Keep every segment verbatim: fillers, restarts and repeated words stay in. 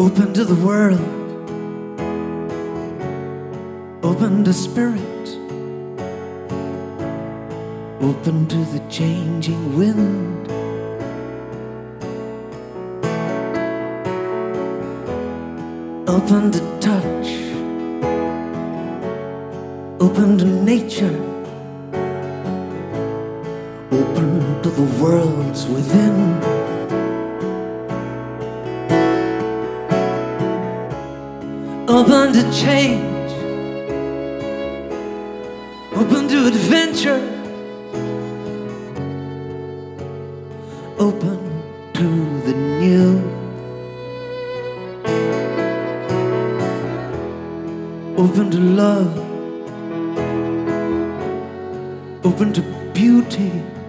Open to the world, open to spirit, open to the changing wind. Open to touch, open to nature, open to the worlds within. Open to change, open to adventure, open to the new. Open to love, open to beauty,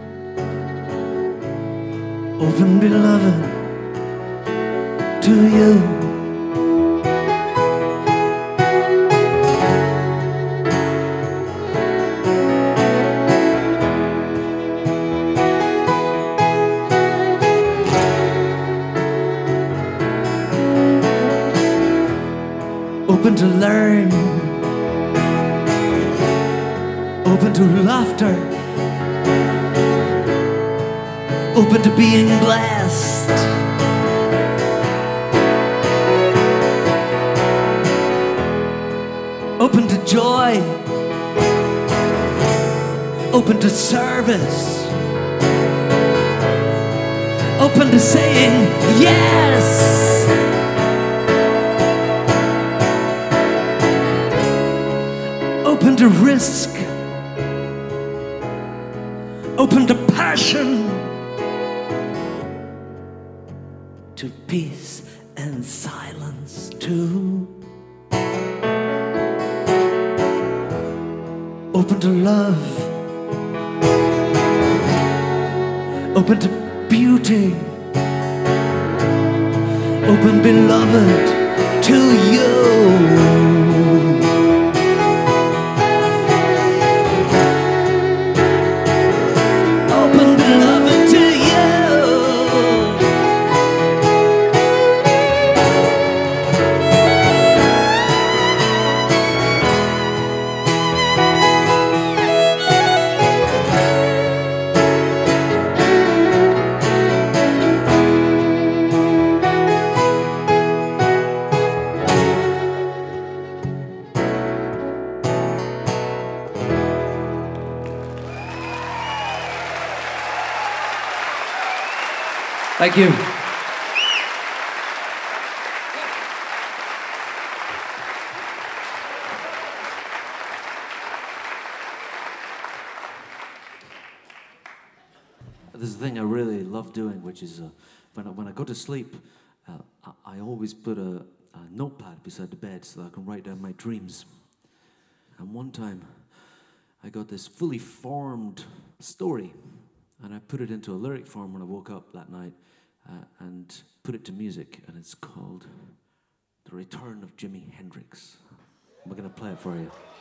open, beloved, to you. Open to learn, open to laughter, open to being blessed, open to joy, open to service, open to saying yes. Open to risk, open to passion, to peace and silence too. Open to love, open to beauty, open, beloved, to you. Thank you. There's a thing I really love doing, which is uh, when, I, when I go to sleep, uh, I, I always put a, a notepad beside the bed so that I can write down my dreams. And one time, I got this fully formed story, and I put it into a lyric form when I woke up that night. Uh, and put it to music, and it's called The Return of Jimi Hendrix. We're going to play it for you.